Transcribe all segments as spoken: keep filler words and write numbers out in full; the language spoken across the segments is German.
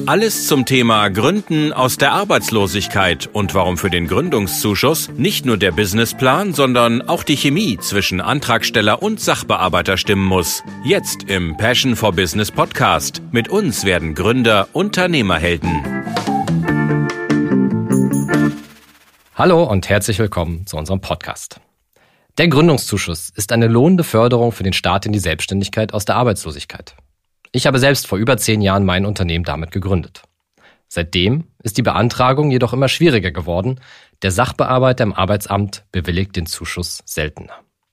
Alles zum Thema Gründen aus der Arbeitslosigkeit und warum für den Gründungszuschuss nicht nur der Businessplan, sondern auch die Chemie zwischen Antragsteller und Sachbearbeiter stimmen muss. Jetzt im Passion for Business Podcast. Mit uns werden Gründer Unternehmerhelden. Hallo und herzlich willkommen zu unserem Podcast. Der Gründungszuschuss ist eine lohnende Förderung für den Start in die Selbstständigkeit aus der Arbeitslosigkeit. Ich habe selbst vor über zehn Jahren mein Unternehmen damit gegründet. Seitdem ist die Beantragung jedoch immer schwieriger geworden. Der Sachbearbeiter im Arbeitsamt bewilligt den Zuschuss seltener.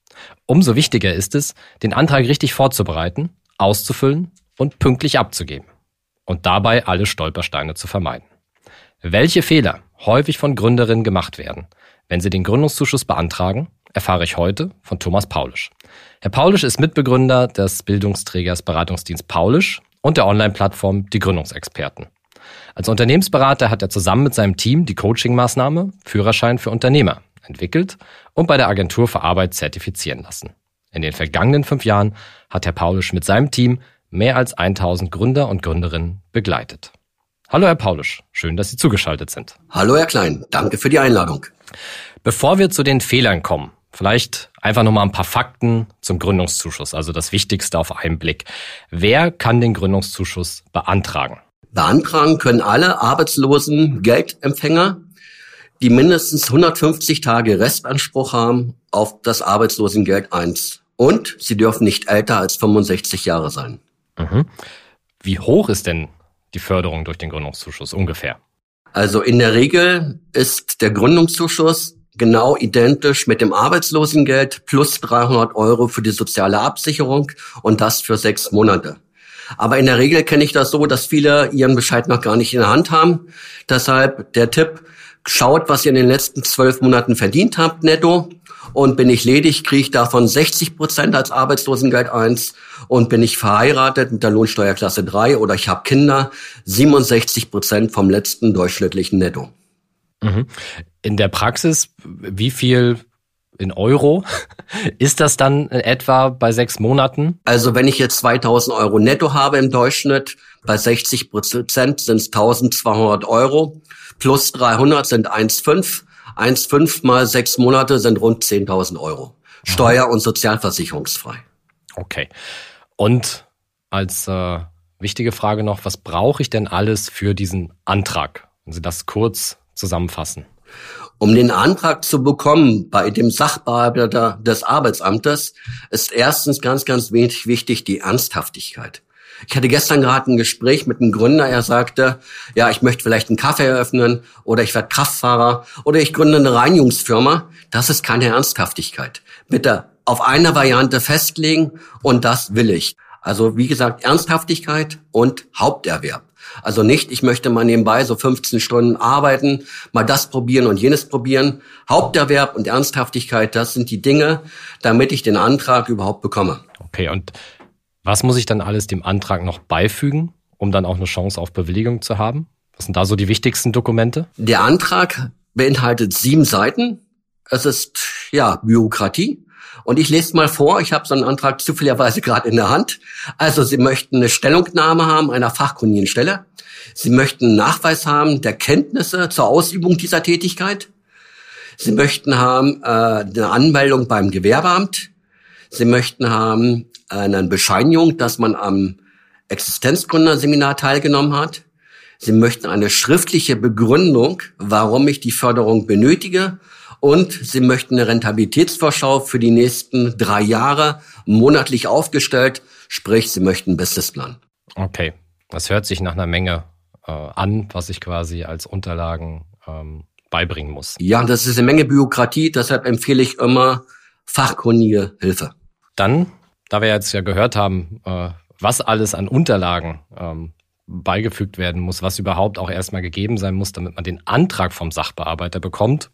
Umso wichtiger ist es, den Antrag richtig vorzubereiten, auszufüllen und pünktlich abzugeben. Und dabei alle Stolpersteine zu vermeiden. Welche Fehler häufig von Gründerinnen gemacht werden, wenn sie den Gründungszuschuss beantragen, erfahre ich heute von Thomas Paulisch. Herr Paulisch ist Mitbegründer des Bildungsträgers Beratungsdienst Paulisch und der Online-Plattform Die Gründungsexperten. Als Unternehmensberater hat er zusammen mit seinem Team die Coaching-Maßnahme Führerschein für Unternehmer entwickelt und bei der Agentur für Arbeit zertifizieren lassen. In den vergangenen fünf Jahren hat Herr Paulisch mit seinem Team mehr als tausend Gründer und Gründerinnen begleitet. Hallo Herr Paulisch, schön, dass Sie zugeschaltet sind. Hallo Herr Klein, danke für die Einladung. Bevor wir zu den Fehlern kommen, vielleicht einfach nochmal ein paar Fakten zum Gründungszuschuss, also das Wichtigste auf einen Blick. Wer kann den Gründungszuschuss beantragen? Beantragen können alle arbeitslosen Geldempfänger, die mindestens hundertfünfzig Tage Restanspruch haben auf das Arbeitslosengeld eins. Und sie dürfen nicht älter als fünfundsechzig Jahre sein. Mhm. Wie hoch ist denn die Förderung durch den Gründungszuschuss ungefähr? Also in der Regel ist der Gründungszuschuss genau identisch mit dem Arbeitslosengeld plus dreihundert Euro für die soziale Absicherung und das für sechs Monate. Aber in der Regel kenne ich das so, dass viele ihren Bescheid noch gar nicht in der Hand haben. Deshalb der Tipp, schaut, was ihr in den letzten zwölf Monaten verdient habt netto. Und bin ich ledig, kriege ich davon sechzig Prozent als Arbeitslosengeld eins. Und bin ich verheiratet mit der Lohnsteuerklasse drei oder ich habe Kinder, siebenundsechzig Prozent vom letzten durchschnittlichen Netto. Mhm. In der Praxis, wie viel in Euro ist das dann etwa bei sechs Monaten? Also wenn ich jetzt zweitausend Euro netto habe im Durchschnitt, bei sechzig Prozent sind es eintausendzweihundert Euro, plus dreihundert sind eins Komma fünf. eins Komma fünf mal sechs Monate sind rund zehntausend Euro. Steuer- und sozialversicherungsfrei. Okay. Und als äh, wichtige Frage noch, was brauche ich denn alles für diesen Antrag? Wenn Sie das kurz zusammenfassen. Um den Antrag zu bekommen bei dem Sachbearbeiter des Arbeitsamtes ist erstens ganz, ganz wichtig die Ernsthaftigkeit. Ich hatte gestern gerade ein Gespräch mit einem Gründer, er sagte, ja, ich möchte vielleicht einen Kaffee eröffnen oder ich werde Kraftfahrer oder ich gründe eine Reinigungsfirma. Das ist keine Ernsthaftigkeit. Bitte auf eine Variante festlegen und das will ich. Also wie gesagt, Ernsthaftigkeit und Haupterwerb. Also nicht, ich möchte mal nebenbei so fünfzehn Stunden arbeiten, mal das probieren und jenes probieren. Haupterwerb und Ernsthaftigkeit, das sind die Dinge, damit ich den Antrag überhaupt bekomme. Okay, und was muss ich dann alles dem Antrag noch beifügen, um dann auch eine Chance auf Bewilligung zu haben? Was sind da so die wichtigsten Dokumente? Der Antrag beinhaltet sieben Seiten. Es ist, ja, Bürokratie. Und ich lese mal vor, ich habe so einen Antrag zufälligerweise gerade in der Hand. Also Sie möchten eine Stellungnahme haben einer fachkundigen Stelle. Sie möchten einen Nachweis haben der Kenntnisse zur Ausübung dieser Tätigkeit. Sie möchten haben äh, eine Anmeldung beim Gewerbeamt. Sie möchten haben äh, eine Bescheinigung, dass man am Existenzgründerseminar teilgenommen hat. Sie möchten eine schriftliche Begründung, warum ich die Förderung benötige. Und Sie möchten eine Rentabilitätsvorschau für die nächsten drei Jahre monatlich aufgestellt, sprich, Sie möchten einen Businessplan. Okay, das hört sich nach einer Menge äh, an, was ich quasi als Unterlagen ähm, beibringen muss. Ja, das ist eine Menge Bürokratie, deshalb empfehle ich immer fachkundige Hilfe. Dann, da wir jetzt ja gehört haben, äh, was alles an Unterlagen ähm, beigefügt werden muss, was überhaupt auch erstmal gegeben sein muss, damit man den Antrag vom Sachbearbeiter bekommt,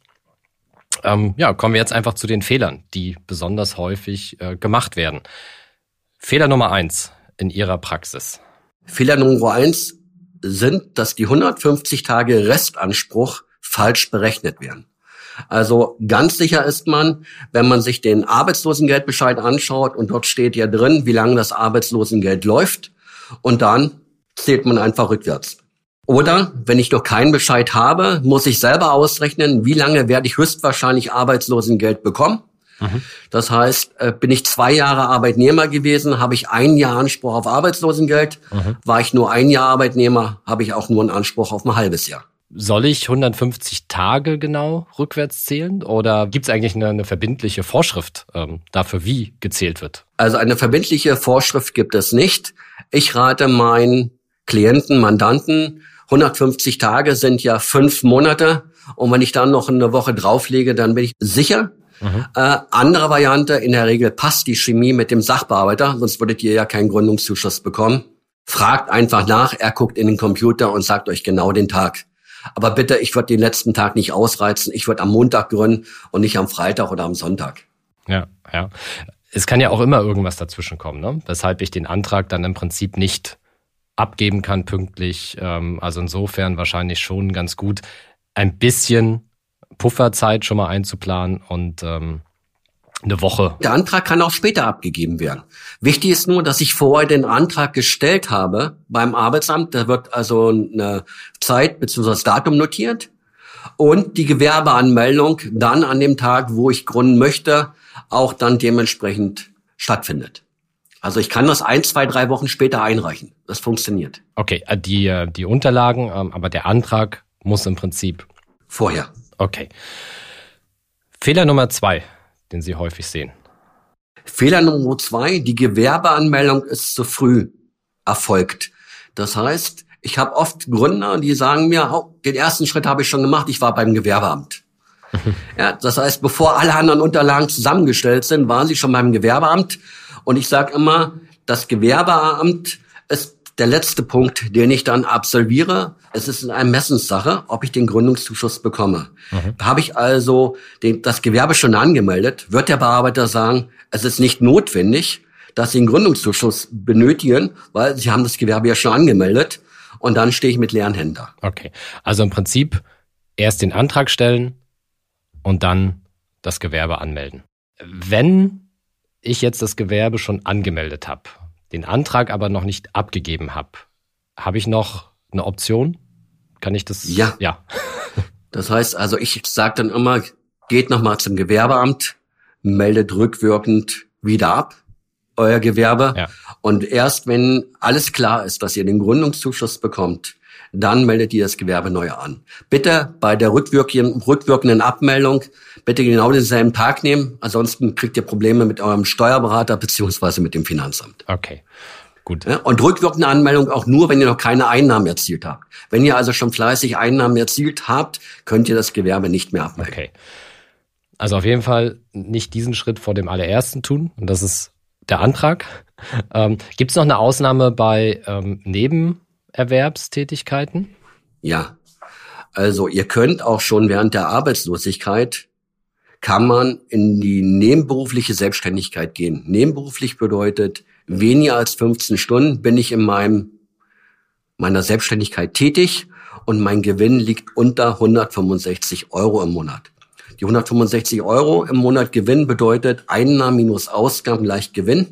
Ähm, ja, kommen wir jetzt einfach zu den Fehlern, die besonders häufig äh, gemacht werden. Fehler Nummer eins in Ihrer Praxis. Fehler Nummer eins sind, dass die hundertfünfzig Tage Restanspruch falsch berechnet werden. Also ganz sicher ist man, wenn man sich den Arbeitslosengeldbescheid anschaut und dort steht ja drin, wie lange das Arbeitslosengeld läuft und dann zählt man einfach rückwärts. Oder wenn ich noch keinen Bescheid habe, muss ich selber ausrechnen, wie lange werde ich höchstwahrscheinlich Arbeitslosengeld bekommen. Mhm. Das heißt, bin ich zwei Jahre Arbeitnehmer gewesen, habe ich ein Jahr Anspruch auf Arbeitslosengeld. Mhm. War ich nur ein Jahr Arbeitnehmer, habe ich auch nur einen Anspruch auf ein halbes Jahr. Soll ich hundertfünfzig Tage genau rückwärts zählen oder gibt es eigentlich eine, eine verbindliche Vorschrift ähm, dafür, wie gezählt wird? Also eine verbindliche Vorschrift gibt es nicht. Ich rate meinen Klienten, Mandanten, hundertfünfzig Tage sind ja fünf Monate und wenn ich dann noch eine Woche drauflege, dann bin ich sicher. Mhm. Äh, andere Variante, in der Regel passt die Chemie mit dem Sachbearbeiter, sonst würdet ihr ja keinen Gründungszuschuss bekommen. Fragt einfach nach, er guckt in den Computer und sagt euch genau den Tag. Aber bitte, ich würde den letzten Tag nicht ausreizen. Ich würde am Montag gründen und nicht am Freitag oder am Sonntag. Ja, ja. Es kann ja auch immer irgendwas dazwischen kommen, ne? Weshalb ich den Antrag dann im Prinzip nicht abgeben kann pünktlich. Also insofern wahrscheinlich schon ganz gut, ein bisschen Pufferzeit schon mal einzuplanen und ähm, eine Woche. Der Antrag kann auch später abgegeben werden. Wichtig ist nur, dass ich vorher den Antrag gestellt habe beim Arbeitsamt. Da wird also eine Zeit bzw. das Datum notiert und die Gewerbeanmeldung dann an dem Tag, wo ich gründen möchte, auch dann dementsprechend stattfindet. Also ich kann das ein, zwei, drei Wochen später einreichen. Das funktioniert. Okay, die, die Unterlagen, aber der Antrag muss im Prinzip vorher. Okay. Fehler Nummer zwei, den Sie häufig sehen. Fehler Nummer zwei, die Gewerbeanmeldung ist zu früh erfolgt. Das heißt, ich habe oft Gründer, die sagen mir, oh, den ersten Schritt habe ich schon gemacht, ich war beim Gewerbeamt. Ja, das heißt, bevor alle anderen Unterlagen zusammengestellt sind, waren sie schon beim Gewerbeamt. Und ich sage immer, das Gewerbeamt ist der letzte Punkt, den ich dann absolviere. Es ist eine Ermessenssache, ob ich den Gründungszuschuss bekomme. Mhm. Habe ich also den, das Gewerbe schon angemeldet, wird der Bearbeiter sagen, es ist nicht notwendig, dass Sie einen Gründungszuschuss benötigen, weil Sie haben das Gewerbe ja schon angemeldet. Und dann stehe ich mit leeren Händen da. Okay, also im Prinzip erst den Antrag stellen und dann das Gewerbe anmelden. Wenn ich jetzt das Gewerbe schon angemeldet habe, den Antrag aber noch nicht abgegeben habe, habe ich noch eine Option? Kann ich das? Ja. Ja. Das heißt also, ich sage dann immer, geht nochmal zum Gewerbeamt, meldet rückwirkend wieder ab, euer Gewerbe. Ja. Und erst wenn alles klar ist, dass ihr den Gründungszuschuss bekommt, dann meldet ihr das Gewerbe neu an. Bitte bei der rückwirkenden, rückwirkenden Abmeldung bitte genau denselben Tag nehmen. Ansonsten kriegt ihr Probleme mit eurem Steuerberater beziehungsweise mit dem Finanzamt. Okay, gut. Ja, und rückwirkende Anmeldung auch nur, wenn ihr noch keine Einnahmen erzielt habt. Wenn ihr also schon fleißig Einnahmen erzielt habt, könnt ihr das Gewerbe nicht mehr abmelden. Okay. Also auf jeden Fall nicht diesen Schritt vor dem allerersten tun. Und das ist der Antrag. Ähm, gibt es noch eine Ausnahme bei ähm, Neben Erwerbstätigkeiten? Ja, also ihr könnt auch schon während der Arbeitslosigkeit, kann man in die nebenberufliche Selbstständigkeit gehen. Nebenberuflich bedeutet, weniger als fünfzehn Stunden bin ich in meinem meiner Selbstständigkeit tätig und mein Gewinn liegt unter hundertfünfundsechzig Euro im Monat. Die hundertfünfundsechzig Euro im Monat Gewinn bedeutet Einnahmen minus Ausgaben gleich Gewinn.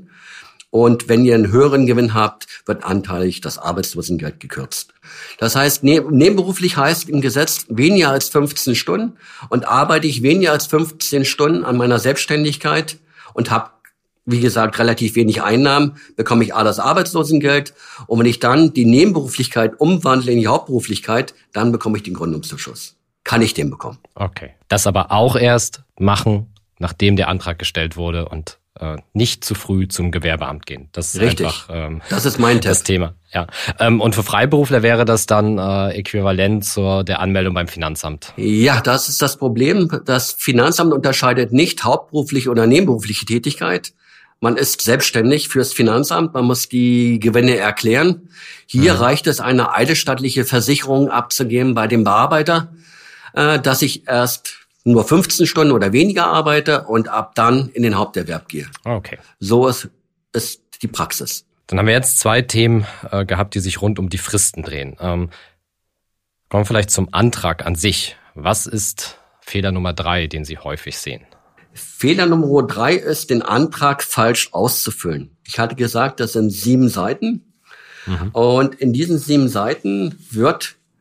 Und wenn ihr einen höheren Gewinn habt, wird anteilig das Arbeitslosengeld gekürzt. Das heißt, nebenberuflich heißt im Gesetz weniger als fünfzehn Stunden und arbeite ich weniger als fünfzehn Stunden an meiner Selbstständigkeit und habe, wie gesagt, relativ wenig Einnahmen, bekomme ich A, das Arbeitslosengeld. Und wenn ich dann die Nebenberuflichkeit umwandle in die Hauptberuflichkeit, dann bekomme ich den Gründungszuschuss. Kann ich den bekommen. Okay. Das aber auch erst machen, nachdem der Antrag gestellt wurde und nicht zu früh zum Gewerbeamt gehen. Das ist Richtig. einfach ähm, das ist mein das Thema. Ja. Ähm, und für Freiberufler wäre das dann äh, äquivalent zur der Anmeldung beim Finanzamt. Ja, das ist das Problem. Das Finanzamt unterscheidet nicht hauptberufliche oder nebenberufliche Tätigkeit. Man ist selbstständig fürs Finanzamt, man muss die Gewinne erklären. Hier mhm. reicht es, eine eidesstattliche Versicherung abzugeben bei dem Bearbeiter, äh, dass ich erst nur fünfzehn Stunden oder weniger arbeite und ab dann in den Haupterwerb gehe. Okay. So ist, ist die Praxis. Dann haben wir jetzt zwei Themen äh, gehabt, die sich rund um die Fristen drehen. Ähm, kommen wir vielleicht zum Antrag an sich. Was ist Fehler Nummer drei, den Sie häufig sehen? Fehler Nummer drei ist, den Antrag falsch auszufüllen. Ich hatte gesagt, das sind sieben Seiten. Mhm. Und in diesen sieben Seiten wird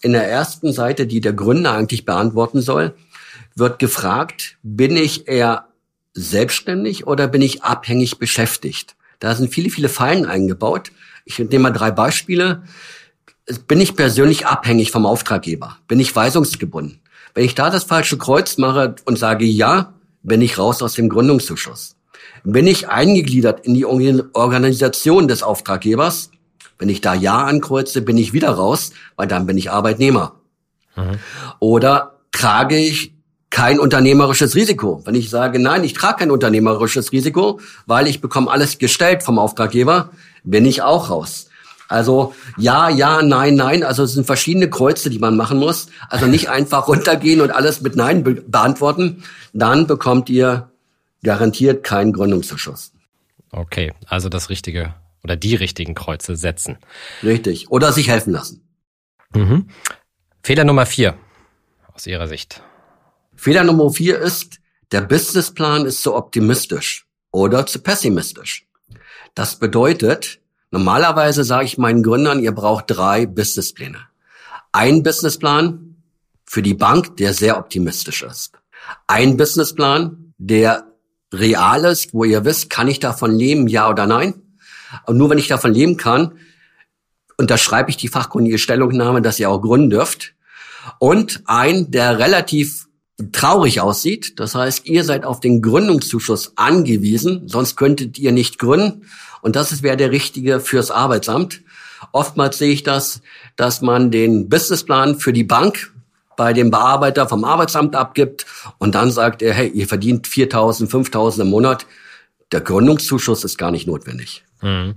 in der ersten Seite, die der Gründer eigentlich beantworten soll, wird gefragt, bin ich eher selbstständig oder bin ich abhängig beschäftigt? Da sind viele, viele Fallen eingebaut. Ich nehme mal drei Beispiele. Bin ich persönlich abhängig vom Auftraggeber? Bin ich weisungsgebunden? Wenn ich da das falsche Kreuz mache und sage ja, bin ich raus aus dem Gründungszuschuss. Bin ich eingegliedert in die Organisation des Auftraggebers? Wenn ich da ja ankreuze, bin ich wieder raus, weil dann bin ich Arbeitnehmer. Mhm. Oder trage ich kein unternehmerisches Risiko? Wenn ich sage, nein, ich trage kein unternehmerisches Risiko, weil ich bekomme alles gestellt vom Auftraggeber, bin ich auch raus. Also ja, ja, nein, nein. Also es sind verschiedene Kreuze, die man machen muss. Also nicht einfach runtergehen und alles mit Nein be- beantworten. Dann bekommt ihr garantiert keinen Gründungszuschuss. Okay, also das Richtige oder die richtigen Kreuze setzen. Richtig. Oder sich helfen lassen. Mhm. Fehler Nummer vier aus Ihrer Sicht. Fehler Nummer vier ist, der Businessplan ist zu optimistisch oder zu pessimistisch. Das bedeutet, normalerweise sage ich meinen Gründern, ihr braucht drei Businesspläne. Ein Businessplan für die Bank, der sehr optimistisch ist. Ein Businessplan, der real ist, wo ihr wisst, kann ich davon leben, ja oder nein? Und nur wenn ich davon leben kann, unterschreibe ich die fachkundige Stellungnahme, dass ihr auch gründen dürft. Und ein, der relativ traurig aussieht. Das heißt, ihr seid auf den Gründungszuschuss angewiesen, sonst könntet ihr nicht gründen. Und das wäre der richtige fürs Arbeitsamt. Oftmals sehe ich das, dass man den Businessplan für die Bank bei dem Bearbeiter vom Arbeitsamt abgibt und dann sagt er, hey, ihr verdient viertausend, fünftausend im Monat. Der Gründungszuschuss ist gar nicht notwendig. Mhm.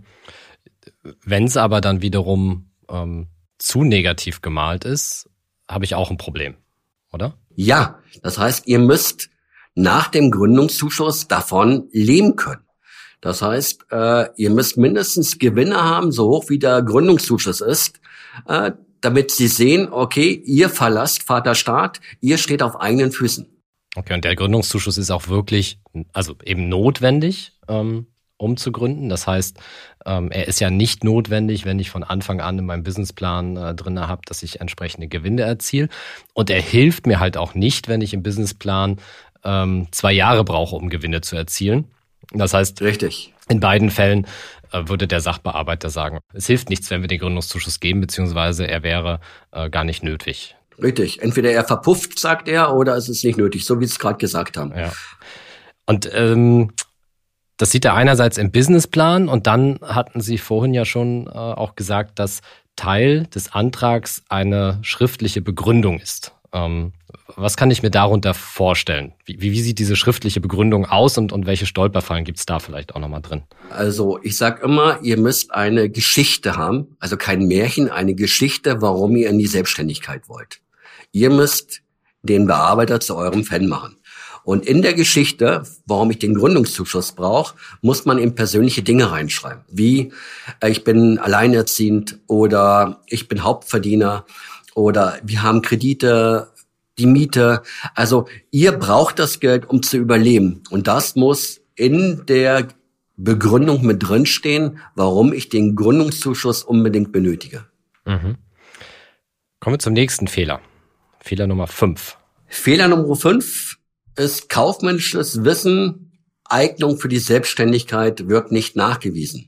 Wenn es aber dann wiederum ähm, zu negativ gemalt ist, habe ich auch ein Problem, oder? Ja, das heißt, ihr müsst nach dem Gründungszuschuss davon leben können. Das heißt, äh, ihr müsst mindestens Gewinne haben, so hoch wie der Gründungszuschuss ist, äh, damit sie sehen, okay, ihr verlasst Vaterstaat, ihr steht auf eigenen Füßen. Okay, und der Gründungszuschuss ist auch wirklich, also eben notwendig, ähm, um zu gründen. Das heißt, ähm, er ist ja nicht notwendig, wenn ich von Anfang an in meinem Businessplan äh, drin habe, dass ich entsprechende Gewinne erziele. Und er hilft mir halt auch nicht, wenn ich im Businessplan ähm, zwei Jahre brauche, um Gewinne zu erzielen. Das heißt, richtig. In beiden Fällen äh, würde der Sachbearbeiter sagen, es hilft nichts, wenn wir den Gründungszuschuss geben, beziehungsweise er wäre äh, gar nicht nötig. Richtig. Entweder er verpufft, sagt er, oder es ist nicht nötig, so wie Sie es gerade gesagt haben. Ja. Und ähm, das sieht er einerseits im Businessplan und dann hatten Sie vorhin ja schon äh, auch gesagt, dass Teil des Antrags eine schriftliche Begründung ist. Ähm, was kann ich mir darunter vorstellen? Wie, wie sieht diese schriftliche Begründung aus und, und welche Stolperfallen gibt es da vielleicht auch nochmal drin? Also ich sag immer, ihr müsst eine Geschichte haben, also kein Märchen, eine Geschichte, warum ihr in die Selbstständigkeit wollt. Ihr müsst den Bearbeiter zu eurem Fan machen. Und in der Geschichte, warum ich den Gründungszuschuss brauche, muss man eben persönliche Dinge reinschreiben. Wie, äh, ich bin alleinerziehend oder ich bin Hauptverdiener oder wir haben Kredite, die Miete. Also ihr braucht das Geld, um zu überleben. Und das muss in der Begründung mit drinstehen, warum ich den Gründungszuschuss unbedingt benötige. Mhm. Kommen wir zum nächsten Fehler. Fehler Nummer fünf. Fehler Nummer fünf ist kaufmännisches Wissen, Eignung für die Selbstständigkeit wird nicht nachgewiesen.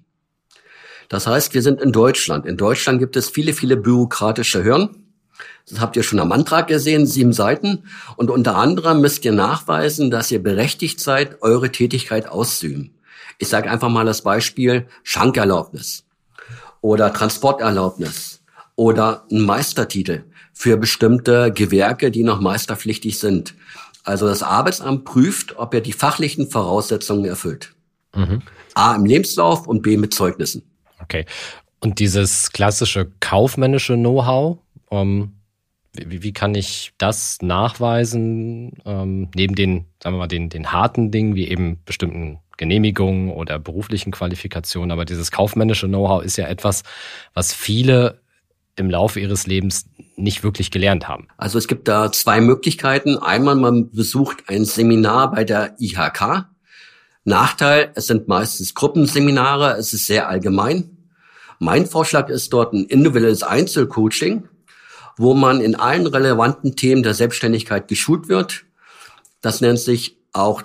Das heißt, wir sind in Deutschland. In Deutschland gibt es viele, viele bürokratische Hürden. Das habt ihr schon am Antrag gesehen, sieben Seiten. Und unter anderem müsst ihr nachweisen, dass ihr berechtigt seid, eure Tätigkeit auszuüben. Ich sage einfach mal das Beispiel Schankerlaubnis oder Transporterlaubnis oder ein Meistertitel für bestimmte Gewerke, die noch meisterpflichtig sind. Also das Arbeitsamt prüft, ob er die fachlichen Voraussetzungen erfüllt. Mhm. A im Lebenslauf und B mit Zeugnissen. Okay. Und dieses klassische kaufmännische Know-how, ähm, wie, wie kann ich das nachweisen, ähm, neben den, sagen wir mal, den, den harten Dingen, wie eben bestimmten Genehmigungen oder beruflichen Qualifikationen. Aber dieses kaufmännische Know-how ist ja etwas, was viele im Laufe ihres Lebens nicht wirklich gelernt haben. Also es gibt da zwei Möglichkeiten. Einmal, man besucht ein Seminar bei der I H K. Nachteil, es sind meistens Gruppenseminare, es ist sehr allgemein. Mein Vorschlag ist dort ein individuelles Einzelcoaching. wo man in allen relevanten Themen der Selbstständigkeit geschult wird. Das nennt sich auch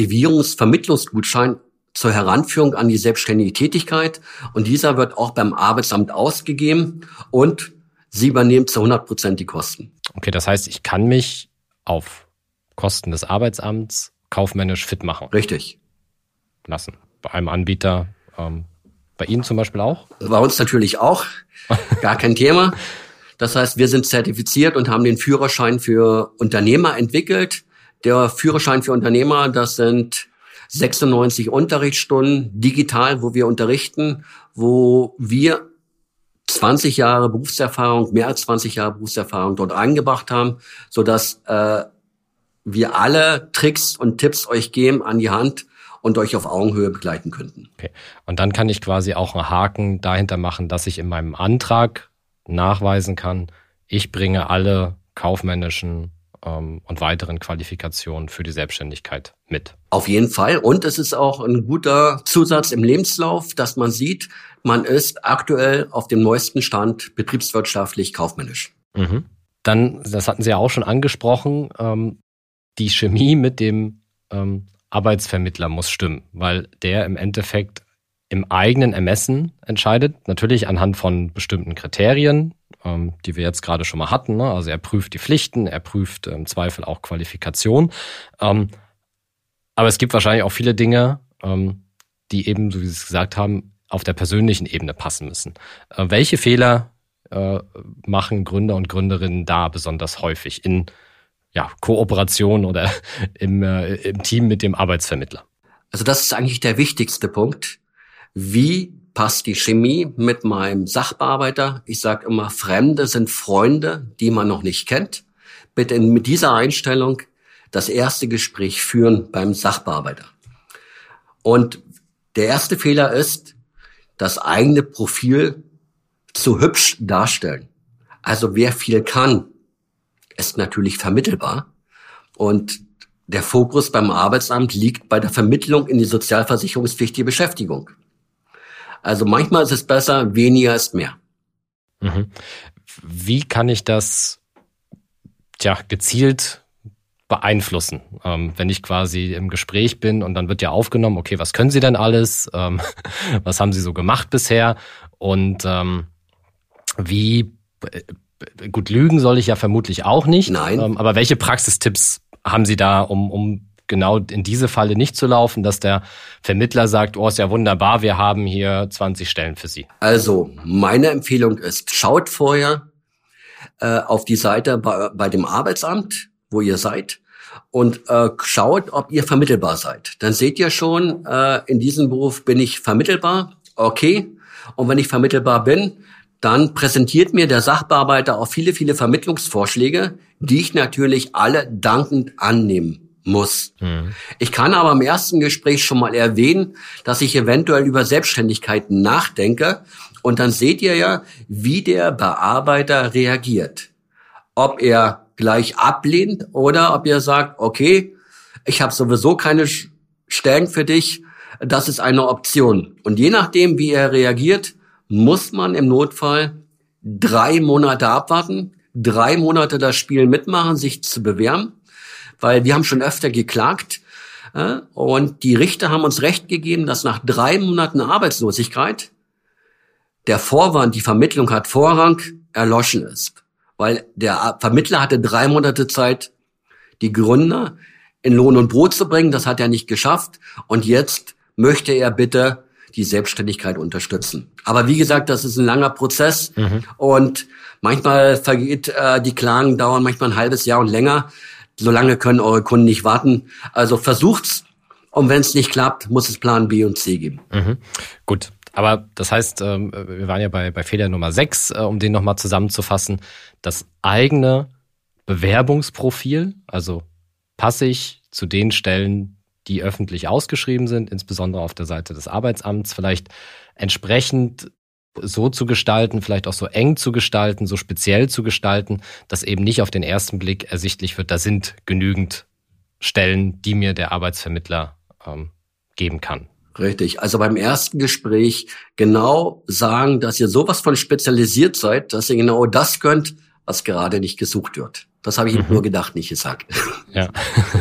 Aktivierungsvermittlungsgutschein zur Heranführung an die selbstständige Tätigkeit. Und dieser wird auch beim Arbeitsamt ausgegeben und Sie übernehmen zu hundert Prozent die Kosten. Okay, das heißt, ich kann mich auf Kosten des Arbeitsamts kaufmännisch fit machen. Richtig. Lassen. Bei einem Anbieter, ähm, bei Ihnen zum Beispiel auch? Bei uns natürlich auch. Gar kein Thema. Das heißt, wir sind zertifiziert und haben den Führerschein für Unternehmer entwickelt. Der Führerschein für Unternehmer, das sind sechsundneunzig Unterrichtsstunden digital, wo wir unterrichten, wo wir zwanzig Jahre Berufserfahrung, mehr als zwanzig Jahre Berufserfahrung dort eingebracht haben, sodass äh, wir alle Tricks und Tipps euch geben an die Hand und euch auf Augenhöhe begleiten könnten. Okay. Und dann kann ich quasi auch einen Haken dahinter machen, dass ich in meinem Antrag nachweisen kann, ich bringe alle kaufmännischen ähm, und weiteren Qualifikationen für die Selbstständigkeit mit. Auf jeden Fall. Und es ist auch ein guter Zusatz im Lebenslauf, dass man sieht, man ist aktuell auf dem neuesten Stand betriebswirtschaftlich kaufmännisch. Mhm. Dann, das hatten Sie ja auch schon angesprochen, ähm, die Chemie mit dem ähm, Arbeitsvermittler muss stimmen, weil der im Endeffekt im eigenen Ermessen entscheidet, natürlich anhand von bestimmten Kriterien, ähm, die wir jetzt gerade schon mal hatten. Ne? Also er prüft die Pflichten, er prüft im Zweifel auch Qualifikation. Ähm, aber es gibt wahrscheinlich auch viele Dinge, ähm, die eben, so wie Sie es gesagt haben, auf der persönlichen Ebene passen müssen. Äh, welche Fehler äh, machen Gründer und Gründerinnen da besonders häufig in ja, Kooperation oder im, äh, im Team mit dem Arbeitsvermittler? Also das ist eigentlich der wichtigste Punkt. Wie passt die Chemie mit meinem Sachbearbeiter? Ich sage immer, Fremde sind Freunde, die man noch nicht kennt. Bitte mit dieser Einstellung das erste Gespräch führen beim Sachbearbeiter. Und der erste Fehler ist, das eigene Profil zu hübsch darstellen. Also wer viel kann, ist natürlich vermittelbar. Und der Fokus beim Arbeitsamt liegt bei der Vermittlung in die sozialversicherungspflichtige Beschäftigung. Also manchmal ist es besser, weniger ist mehr. Mhm. Wie kann ich das tja, gezielt beeinflussen, ähm, wenn ich quasi im Gespräch bin und dann wird ja aufgenommen, okay, was können Sie denn alles, ähm, was haben Sie so gemacht bisher und ähm, wie, äh, gut, lügen soll ich ja vermutlich auch nicht, Nein. Ähm, aber welche Praxistipps haben Sie da, um, um genau in diese Falle nicht zu laufen, dass der Vermittler sagt, oh, ist ja wunderbar, wir haben hier zwanzig Stellen für Sie? Also meine Empfehlung ist, schaut vorher äh, auf die Seite bei, bei dem Arbeitsamt, wo ihr seid, und äh, schaut, ob ihr vermittelbar seid. Dann seht ihr schon, äh, in diesem Beruf bin ich vermittelbar, okay. Und wenn ich vermittelbar bin, dann präsentiert mir der Sachbearbeiter auch viele, viele Vermittlungsvorschläge, die ich natürlich alle dankend annehmen muss. Mhm. Ich kann aber im ersten Gespräch schon mal erwähnen, dass ich eventuell über Selbstständigkeit nachdenke. Und dann seht ihr ja, wie der Bearbeiter reagiert. Ob er gleich ablehnt oder ob ihr sagt, okay, ich habe sowieso keine Stellen für dich, das ist eine Option. Und je nachdem, wie er reagiert, muss man im Notfall drei Monate abwarten, drei Monate das Spiel mitmachen, sich zu bewähren, weil wir haben schon öfter geklagt äh, und die Richter haben uns Recht gegeben, dass nach drei Monaten Arbeitslosigkeit der Vorwand, die Vermittlung hat Vorrang, erloschen ist. Weil der Vermittler hatte drei Monate Zeit, die Gründer in Lohn und Brot zu bringen. Das hat er nicht geschafft. Und jetzt möchte er bitte die Selbstständigkeit unterstützen. Aber wie gesagt, das ist ein langer Prozess. Mhm. Und manchmal vergeht, äh, die Klagen dauern manchmal ein halbes Jahr und länger. So lange können eure Kunden nicht warten. Also versucht's. Und wenn es nicht klappt, muss es Plan B und C geben. Mhm. Gut. Aber das heißt, wir waren ja bei, bei Fehler Nummer sechs, um den nochmal zusammenzufassen, das eigene Bewerbungsprofil, also passe ich zu den Stellen, die öffentlich ausgeschrieben sind, insbesondere auf der Seite des Arbeitsamts, vielleicht entsprechend so zu gestalten, vielleicht auch so eng zu gestalten, so speziell zu gestalten, dass eben nicht auf den ersten Blick ersichtlich wird, da sind genügend Stellen, die mir der Arbeitsvermittler ähm, geben kann. Richtig. Also beim ersten Gespräch genau sagen, dass ihr sowas von spezialisiert seid, dass ihr genau das könnt, was gerade nicht gesucht wird. Das habe ich mhm. nur gedacht, nicht gesagt. Ja.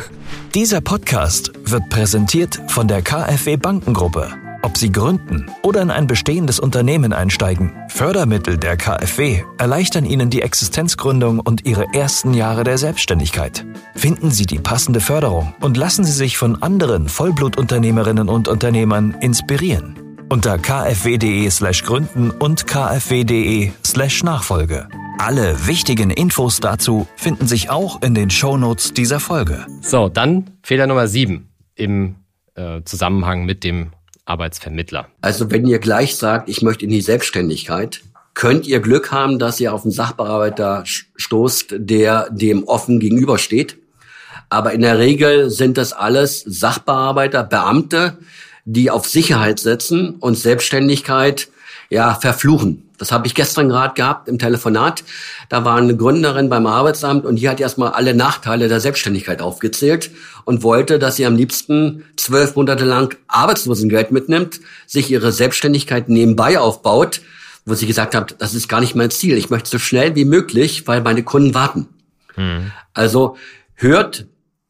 Dieser Podcast wird präsentiert von der KfW Bankengruppe. Ob Sie gründen oder in ein bestehendes Unternehmen einsteigen, Fördermittel der KfW erleichtern Ihnen die Existenzgründung und Ihre ersten Jahre der Selbstständigkeit. Finden Sie die passende Förderung und lassen Sie sich von anderen Vollblutunternehmerinnen und Unternehmern inspirieren. Unter kfw.de slash gründen und kfw.de slash Nachfolge. Alle wichtigen Infos dazu finden sich auch in den Shownotes dieser Folge. So, dann Fehler Nummer sieben im äh, Zusammenhang mit dem Arbeitsvermittler. Also wenn ihr gleich sagt, ich möchte in die Selbstständigkeit, könnt ihr Glück haben, dass ihr auf einen Sachbearbeiter stoßt, der dem offen gegenübersteht. Aber in der Regel sind das alles Sachbearbeiter, Beamte, die auf Sicherheit setzen und Selbstständigkeit ja verfluchen. Das habe ich gestern gerade gehabt im Telefonat. Da war eine Gründerin beim Arbeitsamt und die hat erstmal alle Nachteile der Selbstständigkeit aufgezählt und wollte, dass sie am liebsten zwölf Monate lang Arbeitslosengeld mitnimmt, sich ihre Selbstständigkeit nebenbei aufbaut, wo sie gesagt hat, das ist gar nicht mein Ziel. Ich möchte so schnell wie möglich, weil meine Kunden warten. Hm. Also hört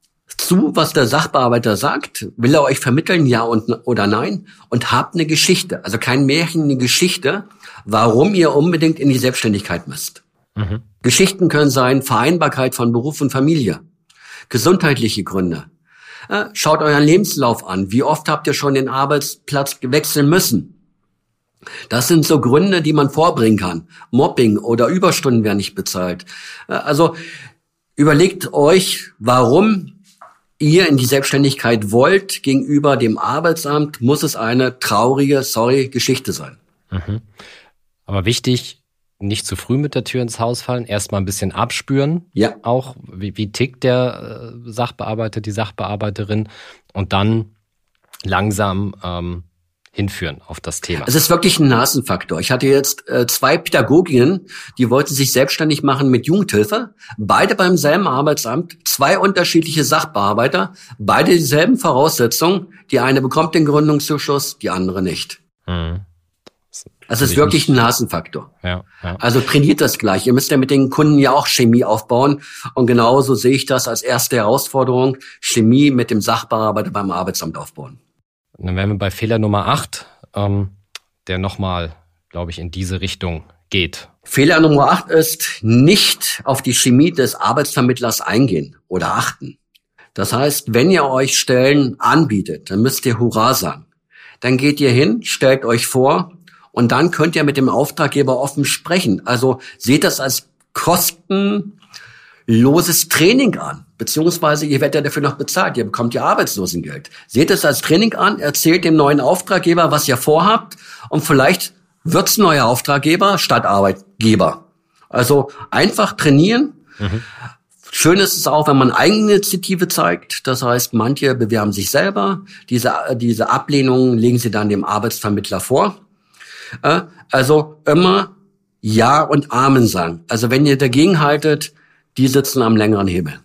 zu, was der Sachbearbeiter sagt, will er euch vermitteln, ja und oder nein, und habt eine Geschichte, also kein Märchen, eine Geschichte, warum ihr unbedingt in die Selbstständigkeit müsst. Mhm. Geschichten können sein Vereinbarkeit von Beruf und Familie, gesundheitliche Gründe. Äh, schaut euren Lebenslauf an, wie oft habt ihr schon den Arbeitsplatz wechseln müssen? Das sind so Gründe, die man vorbringen kann. Mobbing oder Überstunden werden nicht bezahlt. Äh, also überlegt euch, warum ihr in die Selbstständigkeit wollt, gegenüber dem Arbeitsamt, muss es eine traurige, sorry, Geschichte sein. Mhm. Aber wichtig, nicht zu früh mit der Tür ins Haus fallen, erstmal ein bisschen abspüren. Ja. Auch, wie, wie tickt der äh, Sachbearbeiter, die Sachbearbeiterin, und dann langsam ähm, hinführen auf das Thema. Es ist wirklich ein Nasenfaktor. Ich hatte jetzt äh, zwei Pädagoginnen, die wollten sich selbstständig machen mit Jugendhilfe. Beide beim selben Arbeitsamt, zwei unterschiedliche Sachbearbeiter, beide dieselben Voraussetzungen. Die eine bekommt den Gründungszuschuss, die andere nicht. Mhm. Also es ist wirklich ein Nasenfaktor. Ja, ja. Also trainiert das gleich. Ihr müsst ja mit den Kunden ja auch Chemie aufbauen. Und genauso sehe ich das als erste Herausforderung, Chemie mit dem Sachbearbeiter beim Arbeitsamt aufbauen. Und dann wären wir bei Fehler Nummer acht, ähm, der nochmal, glaube ich, in diese Richtung geht. Fehler Nummer acht ist, nicht auf die Chemie des Arbeitsvermittlers eingehen oder achten. Das heißt, wenn ihr euch Stellen anbietet, dann müsst ihr Hurra sagen. Dann geht ihr hin, stellt euch vor und dann könnt ihr mit dem Auftraggeber offen sprechen. Also seht das als kostenloses Training an. Beziehungsweise ihr werdet ja dafür noch bezahlt, ihr bekommt ja Arbeitslosengeld. Seht es als Training an, erzählt dem neuen Auftraggeber, was ihr vorhabt, und vielleicht wird's neuer Auftraggeber statt Arbeitgeber. Also einfach trainieren. Mhm. Schön ist es auch, wenn man Eigeninitiative zeigt. Das heißt, manche bewerben sich selber. Diese, diese Ablehnungen legen sie dann dem Arbeitsvermittler vor. Also immer Ja und Amen sagen. Also wenn ihr dagegen haltet, die sitzen am längeren Hebel.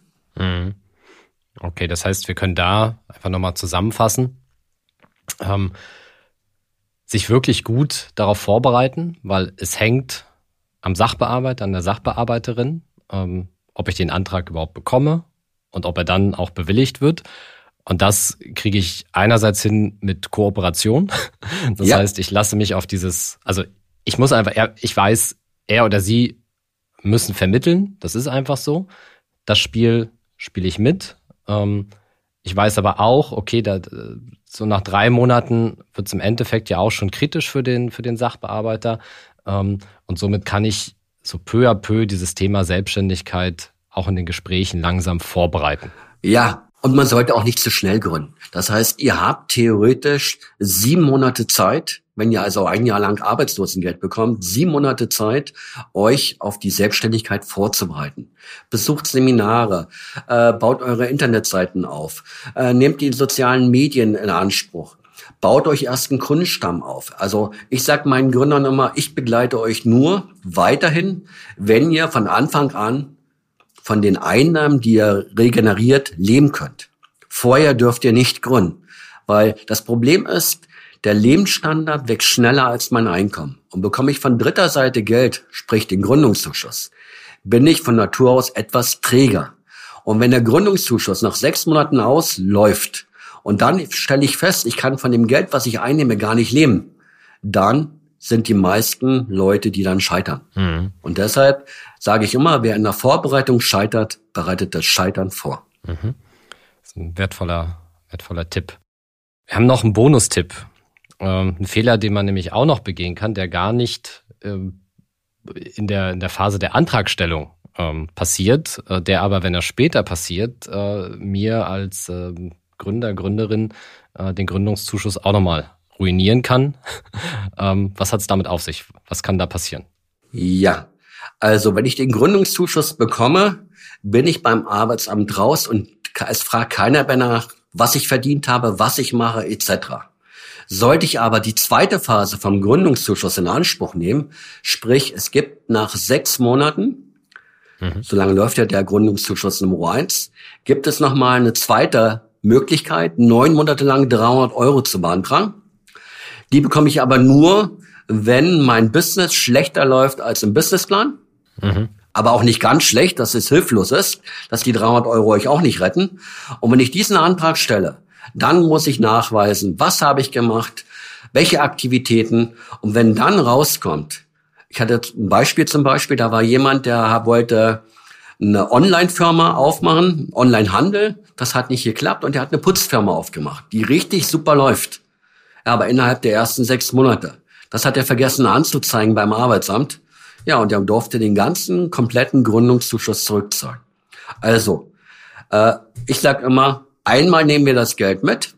Okay, das heißt, wir können da einfach nochmal zusammenfassen. Ähm, sich wirklich gut darauf vorbereiten, weil es hängt am Sachbearbeiter, an der Sachbearbeiterin, ähm, ob ich den Antrag überhaupt bekomme und ob er dann auch bewilligt wird. Und das kriege ich einerseits hin mit Kooperation. Das ja. heißt, ich lasse mich auf dieses, also ich muss einfach, er, ich weiß, er oder sie müssen vermitteln. Das ist einfach so. Das Spiel spiele ich mit. Ähm, ich weiß aber auch, okay, da, so nach drei Monaten wird es im Endeffekt ja auch schon kritisch für den, für den Sachbearbeiter. Ähm, und somit kann ich so peu à peu dieses Thema Selbstständigkeit auch in den Gesprächen langsam vorbereiten. Ja, und man sollte auch nicht zu schnell gründen. Das heißt, ihr habt theoretisch sieben Monate Zeit, wenn ihr also ein Jahr lang Arbeitslosengeld bekommt, sieben Monate Zeit, euch auf die Selbstständigkeit vorzubereiten. Besucht Seminare, äh, baut eure Internetseiten auf, äh, nehmt die sozialen Medien in Anspruch. Baut euch erst einen Kundenstamm auf. Also ich sage meinen Gründern immer, ich begleite euch nur weiterhin, wenn ihr von Anfang an von den Einnahmen, die ihr regeneriert, leben könnt. Vorher dürft ihr nicht gründen, weil das Problem ist, der Lebensstandard wächst schneller als mein Einkommen. Und bekomme ich von dritter Seite Geld, sprich den Gründungszuschuss, bin ich von Natur aus etwas träger. Und wenn der Gründungszuschuss nach sechs Monaten ausläuft und dann stelle ich fest, ich kann von dem Geld, was ich einnehme, gar nicht leben, dann sind die meisten Leute, die dann scheitern. Mhm. Und deshalb sage ich immer, wer in der Vorbereitung scheitert, bereitet das Scheitern vor. Mhm. Das ist ein wertvoller, wertvoller Tipp. Wir haben noch einen Bonustipp. Ähm, ein Fehler, den man nämlich auch noch begehen kann, der gar nicht ähm, in der, in der Phase der Antragstellung ähm, passiert, äh, der aber, wenn er später passiert, äh, mir als äh, Gründer, Gründerin äh, den Gründungszuschuss auch nochmal ruinieren kann. ähm, was hat es damit auf sich? Was kann da passieren? Ja, also wenn ich den Gründungszuschuss bekomme, bin ich beim Arbeitsamt raus und es fragt keiner mehr nach, was ich verdient habe, was ich mache, et cetera. Sollte ich aber die zweite Phase vom Gründungszuschuss in Anspruch nehmen, sprich, es gibt nach sechs Monaten, mhm. solange läuft ja der Gründungszuschuss Nummer eins, gibt es nochmal eine zweite Möglichkeit, neun Monate lang dreihundert Euro zu beantragen. Die bekomme ich aber nur, wenn mein Business schlechter läuft als im Businessplan. Mhm. Aber auch nicht ganz schlecht, dass es hilflos ist, dass die dreihundert Euro euch auch nicht retten. Und wenn ich diesen Antrag stelle, dann muss ich nachweisen, was habe ich gemacht, welche Aktivitäten. Und wenn dann rauskommt, ich hatte ein Beispiel zum Beispiel, da war jemand, der wollte eine Online-Firma aufmachen, Online-Handel, das hat nicht geklappt und der hat eine Putzfirma aufgemacht, die richtig super läuft. Aber innerhalb der ersten sechs Monate. Das hat er vergessen anzuzeigen beim Arbeitsamt. Ja, und er durfte den ganzen kompletten Gründungszuschuss zurückzahlen. Also, äh, ich sag immer, einmal nehmen wir das Geld mit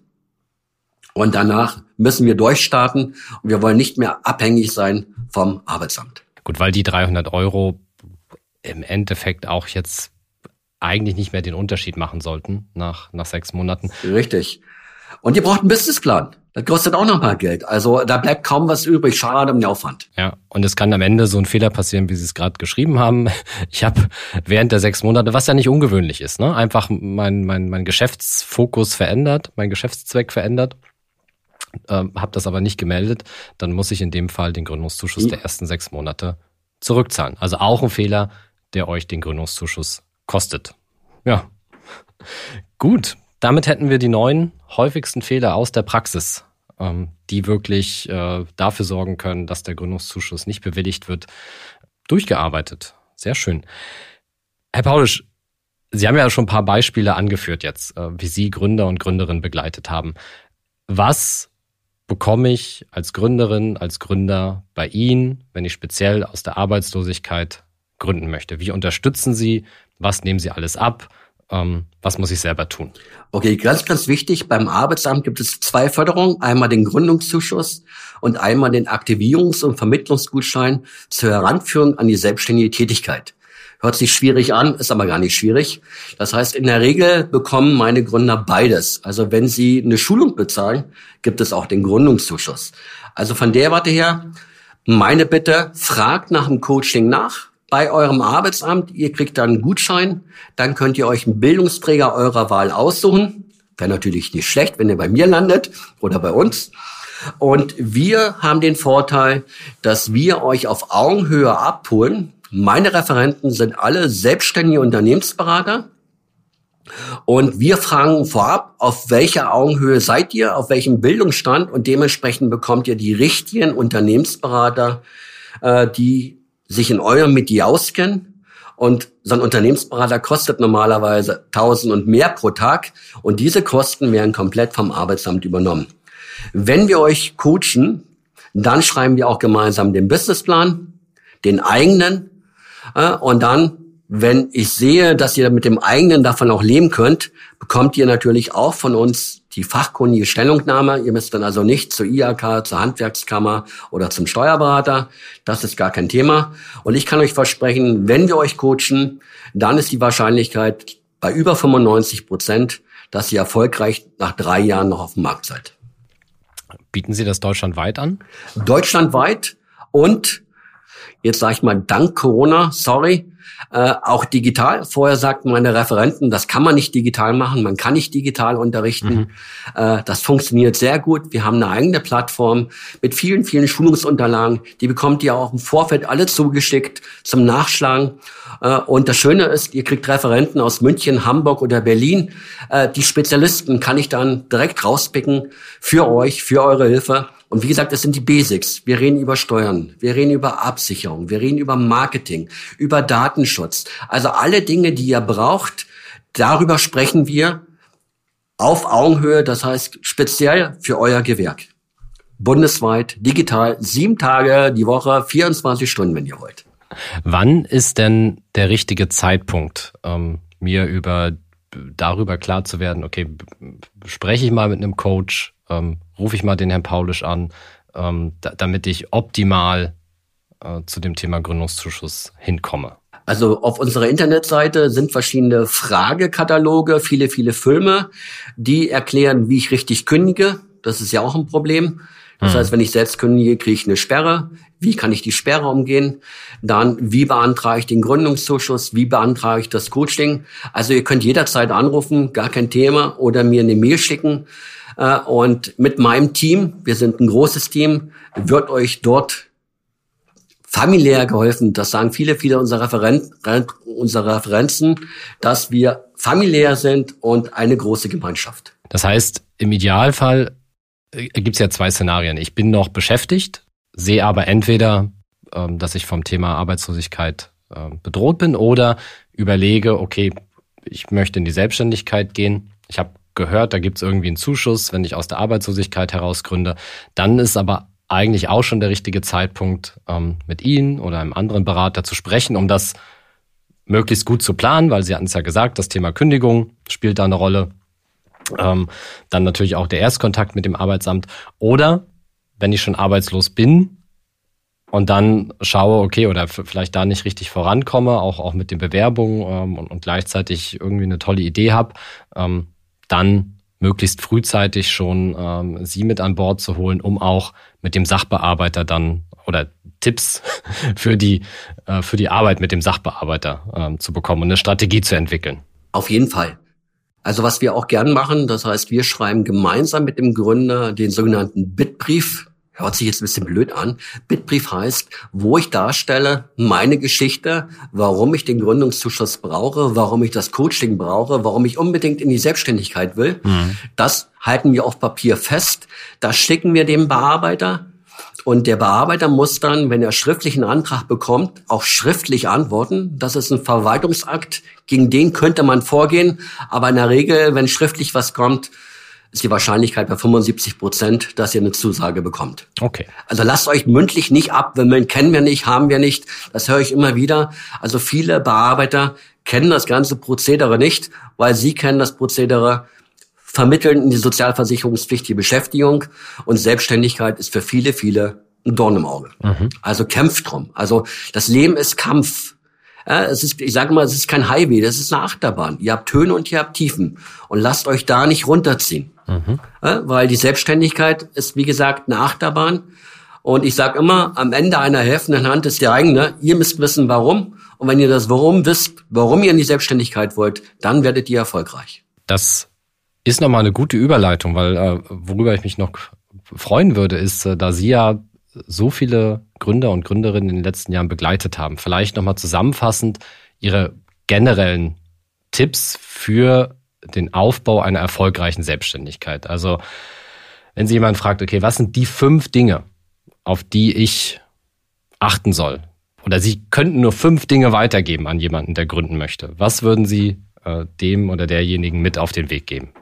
und danach müssen wir durchstarten und wir wollen nicht mehr abhängig sein vom Arbeitsamt. Gut, weil die dreihundert Euro im Endeffekt auch jetzt eigentlich nicht mehr den Unterschied machen sollten nach, nach sechs Monaten. Richtig. Und ihr braucht einen Businessplan. Das kostet auch noch mal Geld. Also da bleibt kaum was übrig. Schade um den Aufwand. Ja, und es kann am Ende so ein Fehler passieren, wie Sie es gerade geschrieben haben. Ich habe während der sechs Monate, was ja nicht ungewöhnlich ist, ne, einfach mein mein mein Geschäftsfokus verändert, mein Geschäftszweck verändert, ähm, habe das aber nicht gemeldet. Dann muss ich in dem Fall den Gründungszuschuss der ersten sechs Monate zurückzahlen. Also auch ein Fehler, der euch den Gründungszuschuss kostet. Ja, gut. Damit hätten wir die neun häufigsten Fehler aus der Praxis, ähm, die wirklich äh, dafür sorgen können, dass der Gründungszuschuss nicht bewilligt wird, durchgearbeitet. Sehr schön. Herr Paulisch, Sie haben ja schon ein paar Beispiele angeführt jetzt, äh, wie Sie Gründer und Gründerinnen begleitet haben. Was bekomme ich als Gründerin, als Gründer bei Ihnen, wenn ich speziell aus der Arbeitslosigkeit gründen möchte? Wie unterstützen Sie? Was nehmen Sie alles ab? Ähm, was muss ich selber tun? Okay, ganz, ganz wichtig. Beim Arbeitsamt gibt es zwei Förderungen. Einmal den Gründungszuschuss und einmal den Aktivierungs- und Vermittlungsgutschein zur Heranführung an die selbstständige Tätigkeit. Hört sich schwierig an, ist aber gar nicht schwierig. Das heißt, in der Regel bekommen meine Gründer beides. Also wenn sie eine Schulung bezahlen, gibt es auch den Gründungszuschuss. Also von der Warte her, meine Bitte, fragt nach dem Coaching nach. Bei eurem Arbeitsamt, ihr kriegt dann einen Gutschein, dann könnt ihr euch einen Bildungsträger eurer Wahl aussuchen. Wäre natürlich nicht schlecht, wenn ihr bei mir landet oder bei uns. Und wir haben den Vorteil, dass wir euch auf Augenhöhe abholen. Meine Referenten sind alle selbstständige Unternehmensberater. Und wir fragen vorab, auf welcher Augenhöhe seid ihr, auf welchem Bildungsstand, und dementsprechend bekommt ihr die richtigen Unternehmensberater, äh, die sich in eurem Metier auskennen. Und so ein Unternehmensberater kostet normalerweise tausend und mehr pro Tag. Und diese Kosten werden komplett vom Arbeitsamt übernommen. Wenn wir euch coachen, dann schreiben wir auch gemeinsam den Businessplan, den eigenen. Und dann, wenn ich sehe, dass ihr mit dem eigenen davon auch leben könnt, bekommt ihr natürlich auch von uns die fachkundige Stellungnahme. Ihr müsst dann also nicht zur I H K, zur Handwerkskammer oder zum Steuerberater. Das ist gar kein Thema. Und ich kann euch versprechen, wenn wir euch coachen, dann ist die Wahrscheinlichkeit bei über fünfundneunzig Prozent, dass ihr erfolgreich nach drei Jahren noch auf dem Markt seid. Bieten Sie das deutschlandweit an? Deutschlandweit und jetzt sage ich mal dank Corona, sorry, äh, auch digital. Vorher sagten meine Referenten, das kann man nicht digital machen, man kann nicht digital unterrichten. Mhm. Äh, das funktioniert sehr gut. Wir haben eine eigene Plattform mit vielen, vielen Schulungsunterlagen. Die bekommt ihr auch im Vorfeld alle zugeschickt zum Nachschlagen. Äh, und das Schöne ist, ihr kriegt Referenten aus München, Hamburg oder Berlin. Äh, die Spezialisten kann ich dann direkt rauspicken für euch, für eure Hilfe. Und wie gesagt, das sind die Basics. Wir reden über Steuern, wir reden über Absicherung, wir reden über Marketing, über Datenschutz. Also alle Dinge, die ihr braucht, darüber sprechen wir auf Augenhöhe, das heißt speziell für euer Gewerk. Bundesweit, digital, sieben Tage die Woche, vierundzwanzig Stunden, wenn ihr wollt. Wann ist denn der richtige Zeitpunkt, ähm, mir über darüber klar zu werden, okay, spreche ich mal mit einem Coach, ähm, rufe ich mal den Herrn Paulisch an, ähm, da, damit ich optimal äh, zu dem Thema Gründungszuschuss hinkomme? Also auf unserer Internetseite sind verschiedene Fragekataloge, viele, viele Filme, die erklären, wie ich richtig kündige. Das ist ja auch ein Problem. Das hm. heißt, wenn ich selbst kündige, kriege ich eine Sperre. Wie kann ich die Sperre umgehen? Dann, wie beantrage ich den Gründungszuschuss? Wie beantrage ich das Coaching? Also ihr könnt jederzeit anrufen, gar kein Thema, oder mir eine Mail schicken. Und mit meinem Team, wir sind ein großes Team, wird euch dort familiär geholfen. Das sagen viele, viele unserer, Referen- unserer Referenzen, dass wir familiär sind und eine große Gemeinschaft. Das heißt, im Idealfall gibt es ja zwei Szenarien. Ich bin noch beschäftigt, sehe aber entweder, ähm, dass ich vom Thema Arbeitslosigkeit äh, bedroht bin, oder überlege, okay, ich möchte in die Selbstständigkeit gehen. Ich habe gehört, da gibt es irgendwie einen Zuschuss, wenn ich aus der Arbeitslosigkeit heraus gründe. Dann ist aber eigentlich auch schon der richtige Zeitpunkt, ähm, mit Ihnen oder einem anderen Berater zu sprechen, um das möglichst gut zu planen, weil Sie hatten es ja gesagt, das Thema Kündigung spielt da eine Rolle. Ähm, dann natürlich auch der Erstkontakt mit dem Arbeitsamt. Oder wenn ich schon arbeitslos bin und dann schaue, okay, oder f- vielleicht da nicht richtig vorankomme, auch auch mit den Bewerbungen ähm, und, und gleichzeitig irgendwie eine tolle Idee habe, ähm, dann möglichst frühzeitig schon ähm, Sie mit an Bord zu holen, um auch mit dem Sachbearbeiter dann oder Tipps für die äh, für die Arbeit mit dem Sachbearbeiter ähm, zu bekommen und eine Strategie zu entwickeln. Auf jeden Fall. Also was wir auch gern machen, das heißt, wir schreiben gemeinsam mit dem Gründer den sogenannten Bittbrief. Hört sich jetzt ein bisschen blöd an. Bittbrief heißt, wo ich darstelle meine Geschichte, warum ich den Gründungszuschuss brauche, warum ich das Coaching brauche, warum ich unbedingt in die Selbstständigkeit will. Mhm. Das halten wir auf Papier fest. Das schicken wir dem Bearbeiter. Und der Bearbeiter muss dann, wenn er schriftlichen Antrag bekommt, auch schriftlich antworten. Das ist ein Verwaltungsakt, gegen den könnte man vorgehen. Aber in der Regel, wenn schriftlich was kommt, ist die Wahrscheinlichkeit bei fünfundsiebzig Prozent, dass ihr eine Zusage bekommt. Okay. Also lasst euch mündlich nicht abwimmeln, kennen wir nicht, haben wir nicht. Das höre ich immer wieder. Also viele Bearbeiter kennen das ganze Prozedere nicht, weil sie kennen das Prozedere, vermitteln in die sozialversicherungspflichtige Beschäftigung, und Selbstständigkeit ist für viele, viele ein Dorn im Auge. Mhm. Also kämpft drum. Also das Leben ist Kampf. Ja, es ist, ich sage mal, es ist kein Highway, das ist eine Achterbahn. Ihr habt Höhen und ihr habt Tiefen. Und lasst euch da nicht runterziehen. Mhm. Ja, weil die Selbstständigkeit ist, wie gesagt, eine Achterbahn. Und ich sage immer, am Ende einer helfenden Hand ist der eigene. Ihr müsst wissen, warum. Und wenn ihr das Warum wisst, warum ihr in die Selbstständigkeit wollt, dann werdet ihr erfolgreich. Das ist nochmal eine gute Überleitung, weil äh, worüber ich mich noch freuen würde, ist, äh, da Sie ja so viele Gründer und Gründerinnen in den letzten Jahren begleitet haben, vielleicht nochmal zusammenfassend Ihre generellen Tipps für den Aufbau einer erfolgreichen Selbstständigkeit. Also wenn Sie jemanden fragt, okay, was sind die fünf Dinge, auf die ich achten soll? Oder Sie könnten nur fünf Dinge weitergeben an jemanden, der gründen möchte. Was würden Sie äh, dem oder derjenigen mit auf den Weg geben?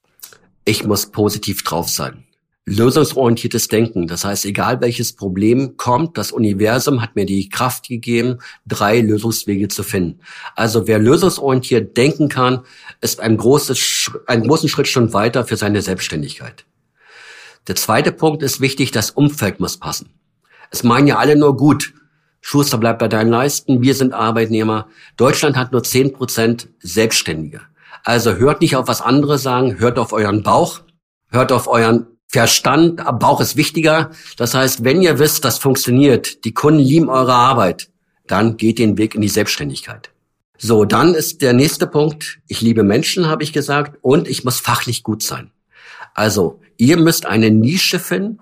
Ich muss positiv drauf sein. Lösungsorientiertes Denken. Das heißt, egal welches Problem kommt, das Universum hat mir die Kraft gegeben, drei Lösungswege zu finden. Also wer lösungsorientiert denken kann, ist ein großes, einen großen Schritt schon weiter für seine Selbstständigkeit. Der zweite Punkt ist wichtig, das Umfeld muss passen. Es meinen ja alle nur gut. Schuster, bleibt bei deinen Leisten, wir sind Arbeitnehmer. Deutschland hat nur zehn Prozent Selbstständige. Also hört nicht auf, was andere sagen, hört auf euren Bauch, hört auf euren Verstand, Bauch ist wichtiger. Das heißt, wenn ihr wisst, das funktioniert, die Kunden lieben eure Arbeit, dann geht den Weg in die Selbstständigkeit. So, dann ist der nächste Punkt, ich liebe Menschen, habe ich gesagt, und ich muss fachlich gut sein. Also, ihr müsst eine Nische finden,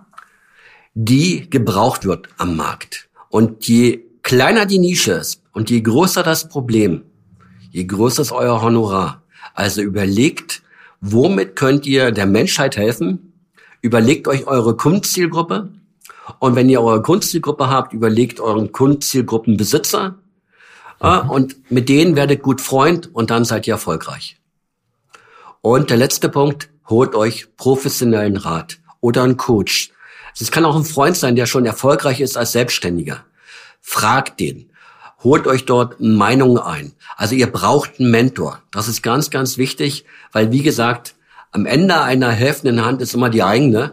die gebraucht wird am Markt. Und je kleiner die Nische ist und je größer das Problem, je größer ist euer Honorar. Also überlegt, womit könnt ihr der Menschheit helfen? Überlegt euch eure Kundenzielgruppe. Und wenn ihr eure Kundenzielgruppe habt, überlegt euren Kundenzielgruppenbesitzer. Mhm. Und mit denen werdet gut Freund und dann seid ihr erfolgreich. Und der letzte Punkt, holt euch professionellen Rat oder einen Coach. Es kann auch ein Freund sein, der schon erfolgreich ist als Selbstständiger. Fragt den. Holt euch dort Meinungen ein. Also ihr braucht einen Mentor. Das ist ganz, ganz wichtig, weil wie gesagt, am Ende einer helfenden Hand ist immer die eigene.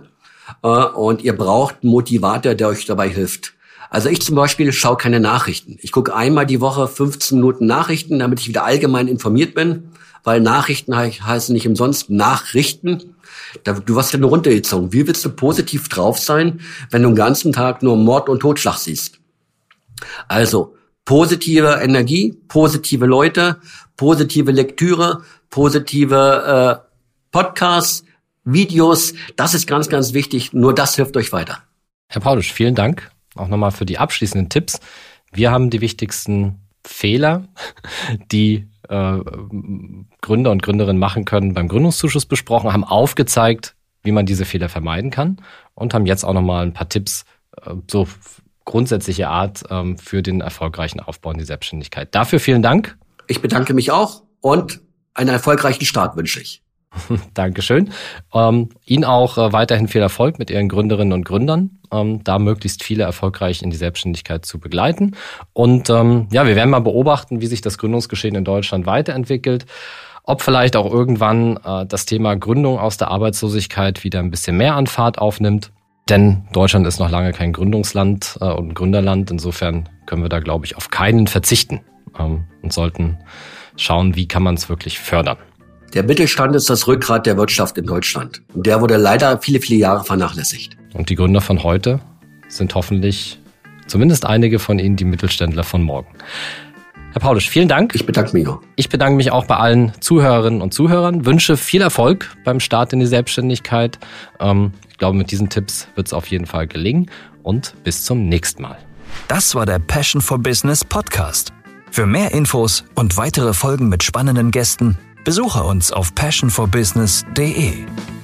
Und ihr braucht einen Motivator, der euch dabei hilft. Also ich zum Beispiel schaue keine Nachrichten. Ich gucke einmal die Woche fünfzehn Minuten Nachrichten, damit ich wieder allgemein informiert bin. Weil Nachrichten heißen nicht umsonst Nachrichten. Du wirst ja nur runtergezogen. Wie willst du positiv drauf sein, wenn du den ganzen Tag nur Mord und Totschlag siehst? Also positive Energie, positive Leute, positive Lektüre, positive äh, Podcasts, Videos, das ist ganz, ganz wichtig. Nur das hilft euch weiter. Herr Paulisch, vielen Dank auch nochmal für die abschließenden Tipps. Wir haben die wichtigsten Fehler, die äh, Gründer und Gründerinnen machen können, beim Gründungszuschuss besprochen, haben aufgezeigt, wie man diese Fehler vermeiden kann und haben jetzt auch nochmal ein paar Tipps, äh, so grundsätzliche Art, ähm, für den erfolgreichen Aufbau in die Selbstständigkeit. Dafür vielen Dank. Ich bedanke mich auch und einen erfolgreichen Start wünsche ich. Dankeschön. Ähm, Ihnen auch äh, weiterhin viel Erfolg mit Ihren Gründerinnen und Gründern, ähm, da möglichst viele erfolgreich in die Selbstständigkeit zu begleiten. Und ähm, ja, wir werden mal beobachten, wie sich das Gründungsgeschehen in Deutschland weiterentwickelt, ob vielleicht auch irgendwann äh, das Thema Gründung aus der Arbeitslosigkeit wieder ein bisschen mehr an Fahrt aufnimmt. Denn Deutschland ist noch lange kein Gründungsland äh, und ein Gründerland. Insofern können wir da, glaube ich, auf keinen verzichten ähm, und sollten schauen, wie kann man es wirklich fördern. Der Mittelstand ist das Rückgrat der Wirtschaft in Deutschland. Und der wurde leider viele, viele Jahre vernachlässigt. Und die Gründer von heute sind hoffentlich, zumindest einige von ihnen, die Mittelständler von morgen. Herr Paulisch, vielen Dank. Ich bedanke mich auch. Ich bedanke mich auch bei allen Zuhörerinnen und Zuhörern. Wünsche viel Erfolg beim Start in die Selbstständigkeit. Ähm, ich glaube, mit diesen Tipps wird es auf jeden Fall gelingen. Und bis zum nächsten Mal. Das war der Passion for Business Podcast. Für mehr Infos und weitere Folgen mit spannenden Gästen besuche uns auf passion for business punkt de.